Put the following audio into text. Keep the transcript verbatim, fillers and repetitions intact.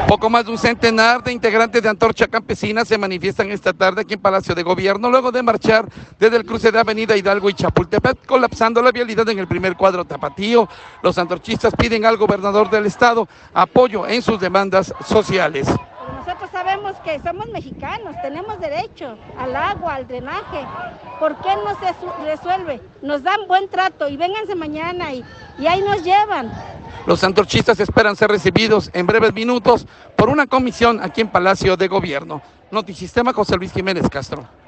Poco más de un centenar de integrantes de Antorcha Campesina se manifiestan esta tarde aquí en Palacio de Gobierno, luego de marchar desde el cruce de Avenida Hidalgo y Chapultepec, colapsando la vialidad en el primer cuadro tapatío. Los antorchistas piden al gobernador del estado apoyo en sus demandas sociales. Nosotros sabemos que somos mexicanos, tenemos derecho al agua, al drenaje. ¿Por qué no se resuelve? Nos dan buen trato y vénganse mañana y, y ahí nos llevan. Los antorchistas esperan ser recibidos en breves minutos por una comisión aquí en Palacio de Gobierno. Notisistema, José Luis Jiménez Castro.